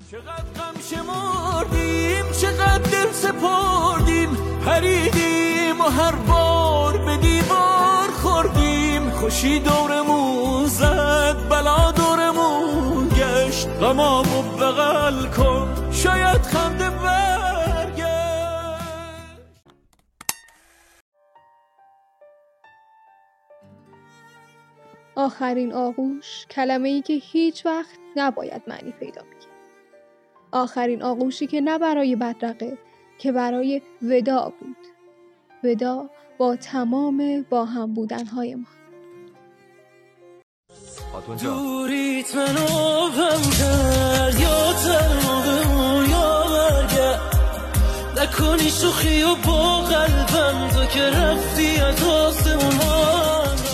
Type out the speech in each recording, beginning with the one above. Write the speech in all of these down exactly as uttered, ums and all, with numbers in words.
چقدر غم شمردیم، چقدر دل سپردیم، پریدیم و هر بار به دیوار خوردیم. خوشی دورمون زد، بلا دورمون گشت، غمامو بغل کن شاید خنده برگشت. آخرین آغوش، کلمه‌ای که هیچ وقت نباید معنی پیدا می‌کرد. آخرین آغوشی که نه برای بدرقه که برای وداع بود. وداع با تمام با هم بودن‌های ما. دوریت منو غم کرد، یا تنها بمون یا برگرد، نکنی شوخی و با قلبم تو که رفتی از آسمون.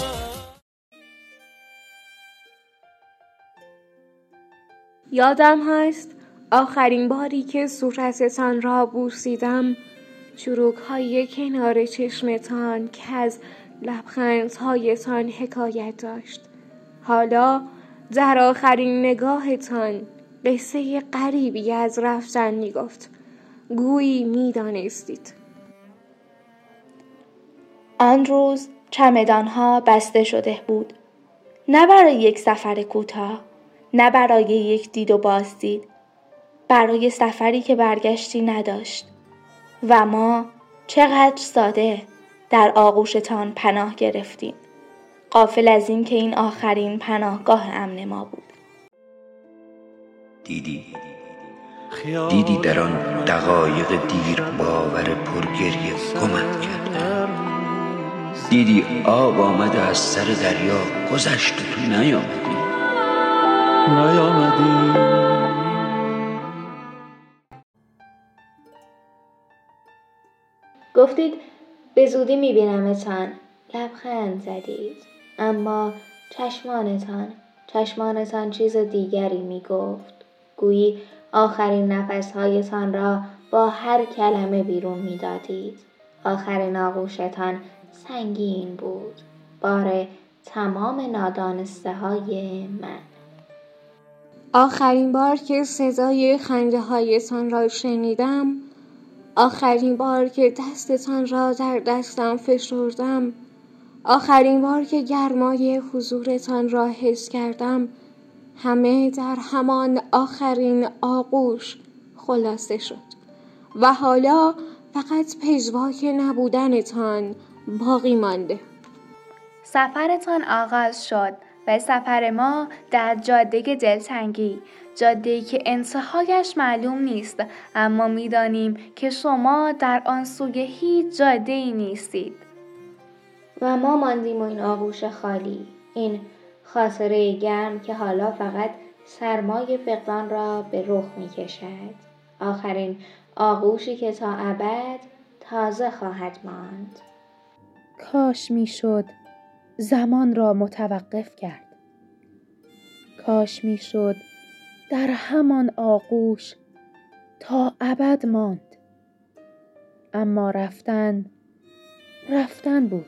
یادم هست آخرین باری که صورتتان را بوسیدم، چروک‌های کنار چشمتان که از لبخندهایتان حکایت داشت. حالا در آخرین نگاهتان قصه غریبی از رفتن می‌گفت. گویی می‌دانستید. آن روز چمدان‌ها بسته شده بود. نه برای یک سفر کوتاه، نه برای یک دید و بازدید، برای سفری که برگشتی نداشت. و ما چقدر ساده در آغوشتان پناه گرفتیم، غافل از این که این آخرین پناهگاه امن ما بود. دیدی دیدی در آن دقایق دیر باور پرگریه گمت کرده. دیدی آب آمده از سر دریا گذشت تو نیامدی نیامدی گفتید به زودی میبینمتان، لبخند زدید، اما چشمانتان چشمانتان چیز دیگری میگفت. گویی آخرین نفسهایتان را با هر کلمه بیرون میدادید. آخرین آغوشتان سنگین بود، بار تمام نادانسته های من. آخرین بار که صدای خنده هایتان را شنیدم، آخرین بار که دستتان را در دستم فشردم، آخرین بار که گرمای حضورتان را حس کردم، همه در همان آخرین آغوش خلاصه شد و حالا فقط پژواک نبودنتان باقی مانده. سفرتان آغاز شد و سفر ما در جاده دلتنگی، جاده‌ای که انتهایش معلوم نیست، اما می‌دانیم که شما در آن سوی هیچ جاده‌ای نیستید. و ما ماندیم و این آغوش خالی، این خاطره گرم که حالا فقط سرمای فقدان را به رخ می‌کشد. آخرین آغوشی که تا ابد تازه خواهد ماند. کاش میشد زمان را متوقف کرد. کاش میشد در همان آغوش تا ابد ماند. اما رفتن رفتن بود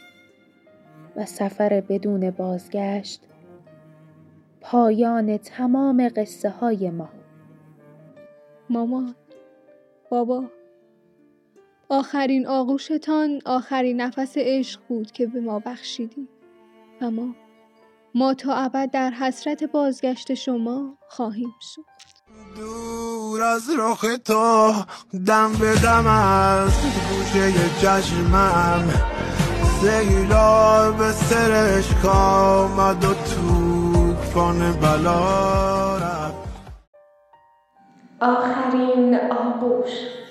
و سفر بدون بازگشت، پایان تمام قصه های ما. مامان، بابا، آخرین آغوشتان آخرین نفس عشق بود که به ما بخشیدی و ما ما تا ابد در حسرت بازگشت شما خواهیم سوخت. دور از رخ تو دم به دم از گوشه چشمم، سیلاب سرش کامد و توفان بلا رفت. آخرین آغوش.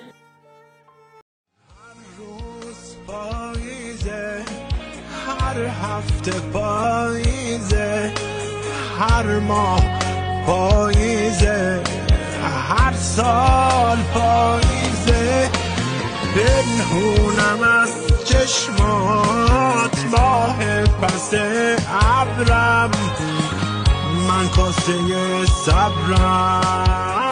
هر روز پاییزه، هر هفته پاییزه، هر ماه پاییزه، هر سال پاییزه. پنهونم از چشمات ماه پس ابرم، من کاسه صبرم.